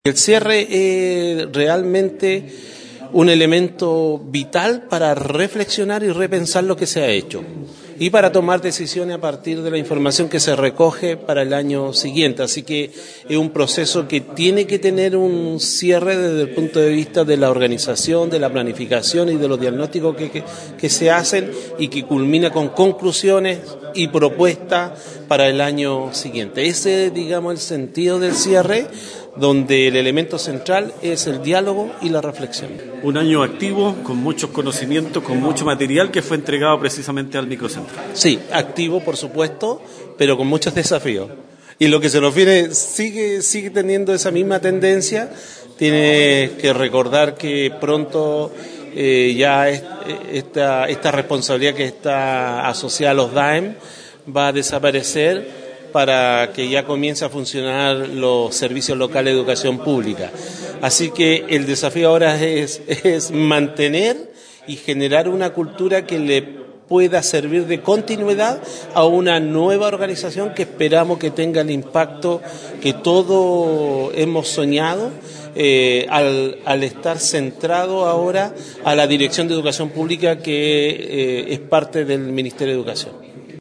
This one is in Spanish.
El cierre es realmente un elemento vital para reflexionar y repensar lo que se ha hecho y para tomar decisiones a partir de la información que se recoge para el año siguiente. Así que es un proceso que tiene que tener un cierre desde el punto de vista de la organización, de la planificación y de los diagnósticos que se hacen y que culmina con conclusiones y propuestas para el año siguiente. Ese es, digamos, el sentido del cierre, donde el elemento central es el diálogo y la reflexión. Un año activo, con muchos conocimientos, con mucho material que fue entregado precisamente al microcentro. Sí, activo por supuesto, pero con muchos desafíos. Y lo que se nos viene sigue teniendo esa misma tendencia. Tiene que recordar que pronto ya esta responsabilidad que está asociada a los DAEM va a desaparecer, para que ya comience a funcionar los servicios locales de educación pública. Así que el desafío ahora es mantener y generar una cultura que le pueda servir de continuidad a una nueva organización que esperamos que tenga el impacto que todos hemos soñado al estar centrado ahora a la Dirección de Educación Pública, que es parte del Ministerio de Educación.